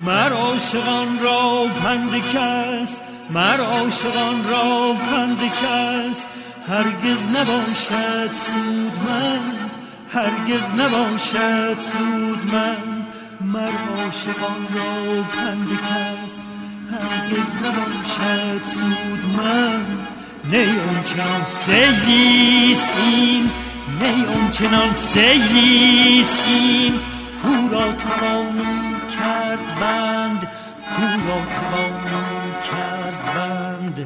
مر عاشقان را پند کس، مر عاشقان را پند کس هرگز نباشد سود من، هرگز نباشد سود من. مر عاشقان را پند کس هرگز نباشد سود من. نی اون چنان سیلیست این، نی اون چنان سیلیست این کو را توانی کرد بند، کو را توانی کرد بند.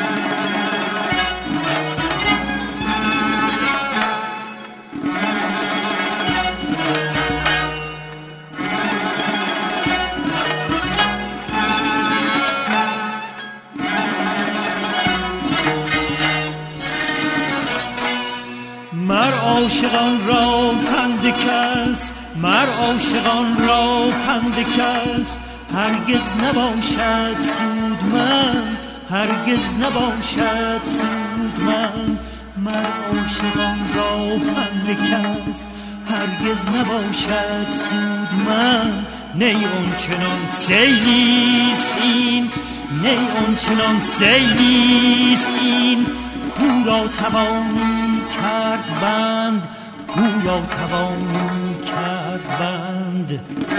مر عاشقان را پند کس، مر عاشقان را پند کس هرگز نباشد سود من، هرگز نباشد سود من. مر عاشقان را پند کس هرگز نباشد سود من. نی اون چنان سیلیست این، نی اون چنان سیلیست این کو را توانی کرد بند، کو را توانی کرد بند.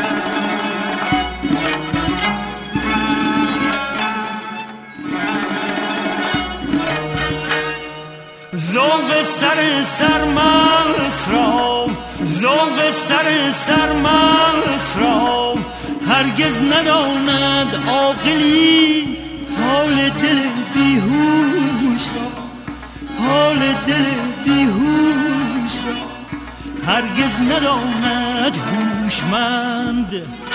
ذوق سر سرمست را، ذوق سر سرمست را هرگز نداند عاقلی حال دل بیهوش را، حال دل بیهوش را هرگز نداند هوشمند.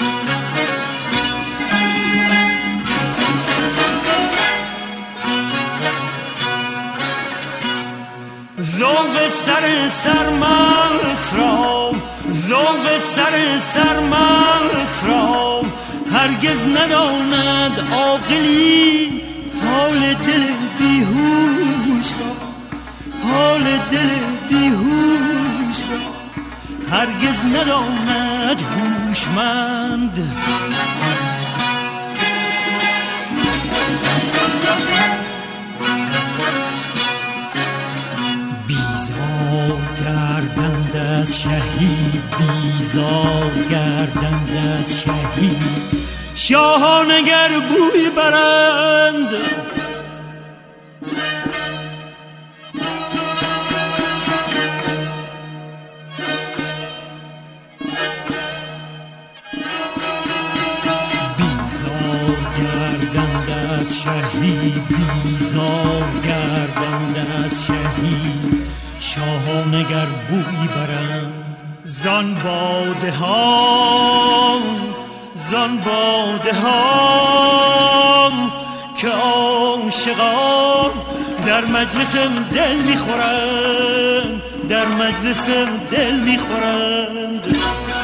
ذوق سر سرمست را، ذوق سر سرمست را هرگز نداند عاقلی حال دل بیهوش را، حال دل بیهوش را هرگز نداند هوشمند. بیزار گردند از شهید، بیزار گردند از شهید شاهان اگر بوی برند. شهید بیزار گردند از شهید شاهان اگر بوی برند. زان باده ها، زان باده ها که عاشقان در مجلسم دل میخورند، در مجلسم دل میخورند.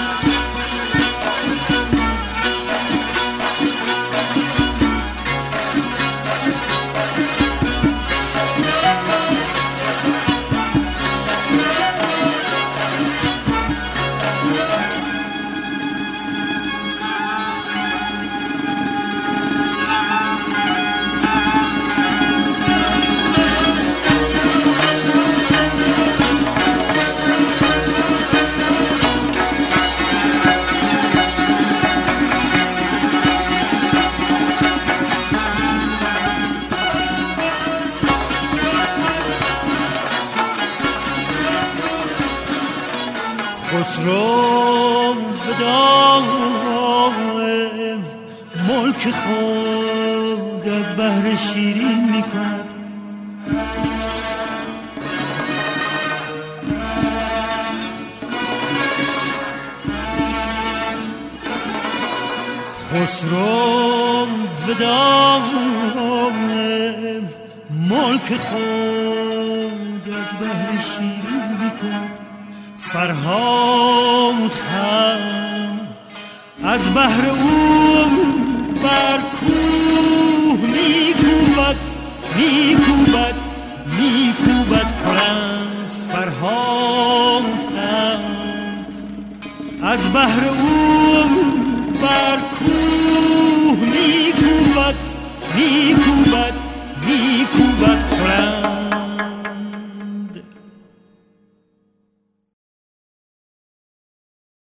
خسرو وداع ملک خود از بهر شیرین میکند. خسرو وداع ملک خود از بهر شیرین میکند. فرهاد هم از بهر او بر کوه میکوبد، میکوبد، میکوبد کنند. فرهاد هم از بهر او بر کوه میکوبد